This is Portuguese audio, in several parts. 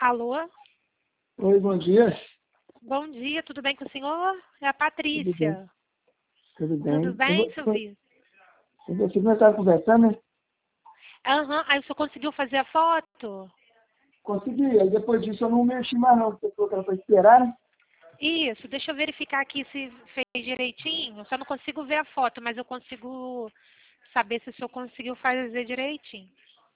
Alô? Oi, bom dia. Bom dia, tudo bem com o senhor? É a Tudo bem. Patrícia. Tudo bem. Tudo bem, Silvio? Você não estava conversando, né? Aham, aí o senhor conseguiu fazer a foto? Consegui. Aí depois disso eu não mexi mais não. Você falou que era para esperar, né? Isso, deixa eu verificar aqui se fez direitinho. Eu só não consigo ver a foto, mas eu consigo saber se o senhor conseguiu fazer direitinho.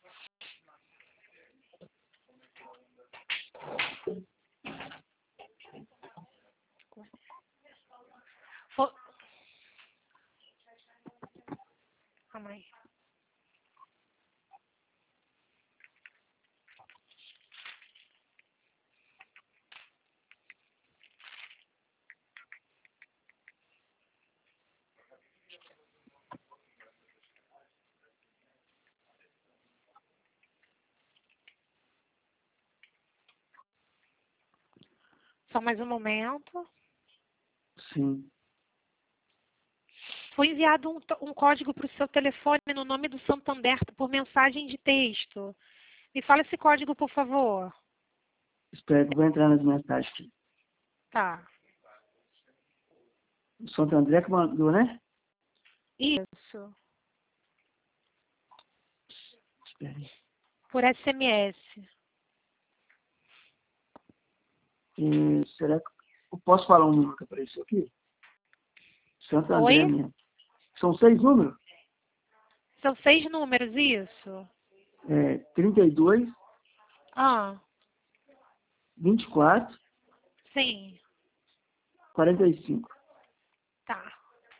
Fo- Calma aí. Só mais um momento. Sim. Foi enviado um código para o seu telefone no nome do Santander por mensagem de texto. Me fala esse código, por favor. Espera que eu vou entrar nas mensagens aqui. Tá. O Santo André que mandou, né? Isso. Espera aí. Por SMS. Será que eu posso falar um número que apareceu aqui? Santo André Oi? mesmo. São 6 números. São 6 números, isso? 32, Ah, 24, sim. 45. Tá.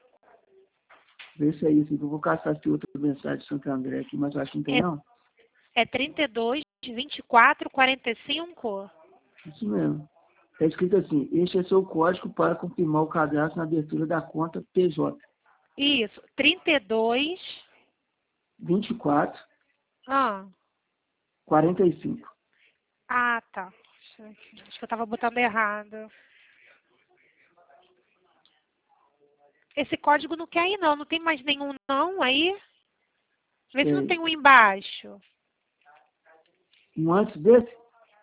Vê se é isso. Eu vou caçar aqui outra mensagem de Santo André aqui, mas eu acho que não tem não. É 32, 24, 45? Isso mesmo. Está escrito assim: este é seu código para confirmar o cadastro na abertura da conta PJ. Isso. 32. 24, Ah, 45. tá. Acho que eu tava botando errado. Esse código não quer ir, não. Não tem mais nenhum, não, aí? Vê se não tem um embaixo. Um antes desse,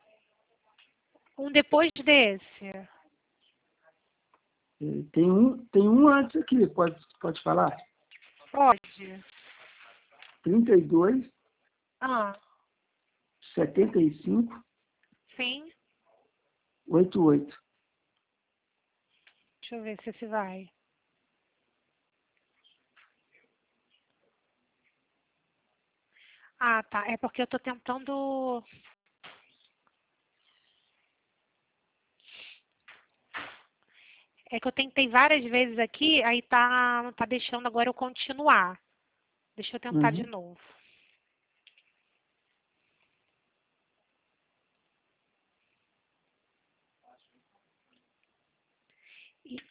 Um depois desse. tem um antes aqui, pode falar? Pode. 32, Ah, 75, sim. 88. Deixa eu ver se esse vai. Ah, tá. É porque eu tô tentando... É que eu tentei várias vezes aqui, aí não tá deixando agora eu continuar. Deixa eu tentar de Uhum. novo. E-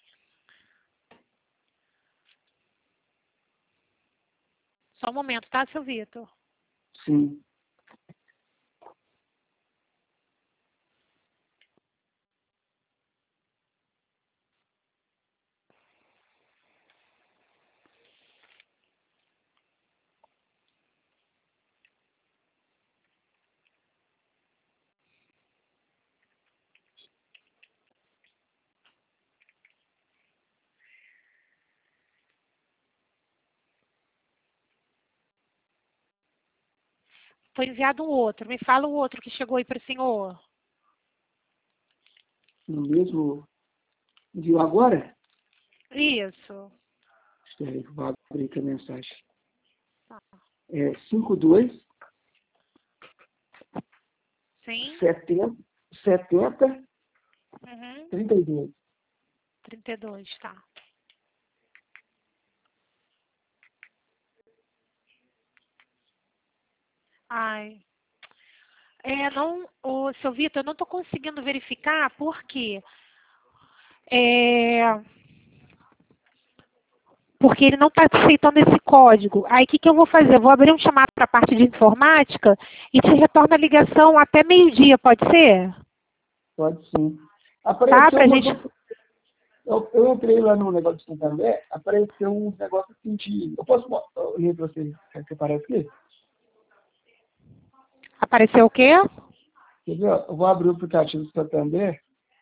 Só um momento, tá, seu Vitor? Sim. Foi enviado um outro. Me fala o outro que chegou aí para o senhor. No mesmo. Viu agora? Isso. Espera aí, que eu vou abrir aqui a mensagem. Tá. 52, Sim. 70, Uhum. 32. 32, tá. Ai. Não, seu Vitor, eu não estou conseguindo verificar porque é, porque ele não está aceitando esse código. Aí o que eu vou fazer? Eu vou abrir um chamado para a parte de informática e te retorno a ligação até meio-dia, pode ser? Pode sim. Tá? Apareceu Pra uma. gente. Eu entrei lá no negócio de Santander, apareceu um negócio assim de. Eu posso ler para você? Quer que apareça aqui? Apareceu o quê? Quer ver, ó? Eu vou abrir o aplicativo do Santander,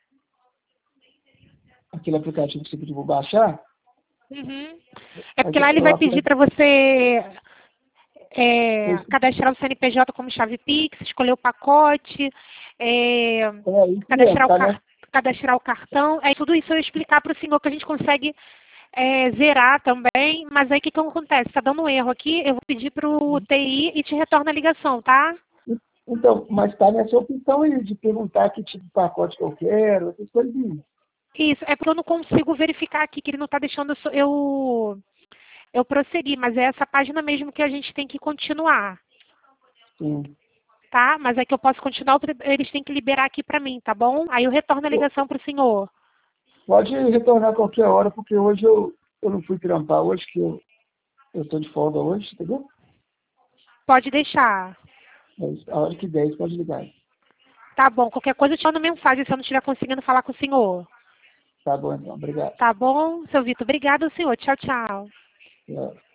aquele aplicativo que você pediu para baixar. Uhum. É porque lá ele vai pedir para você cadastrar o CNPJ como chave Pix, escolher o pacote, Isso mesmo, cadastrar, tá, né? cadastrar o cartão. É tudo isso eu explicar para o senhor que a gente consegue zerar também. Mas aí o que acontece? Está dando um erro aqui, eu vou pedir para o TI e te retorna a ligação, tá? Então, mas está nessa opção aí de perguntar que tipo de pacote que eu quero, essas coisinhas. Isso, é porque eu não consigo verificar aqui, que ele não está deixando eu prosseguir, mas é essa página mesmo que a gente tem que continuar, Sim. tá? Mas é que eu posso continuar, eles têm que liberar aqui para mim, tá bom? Aí eu retorno a ligação para o senhor. Pode retornar a qualquer hora, porque hoje eu não fui trampar hoje, que eu estou de folga hoje, entendeu? Pode deixar. Mas a hora que der, você pode ligar. Tá bom, qualquer coisa eu te mando mensagem se eu não estiver conseguindo falar com o senhor. Tá bom, então. Obrigado. Tá bom, seu Vitor? Obrigado, senhor. Tchau, tchau. Tchau.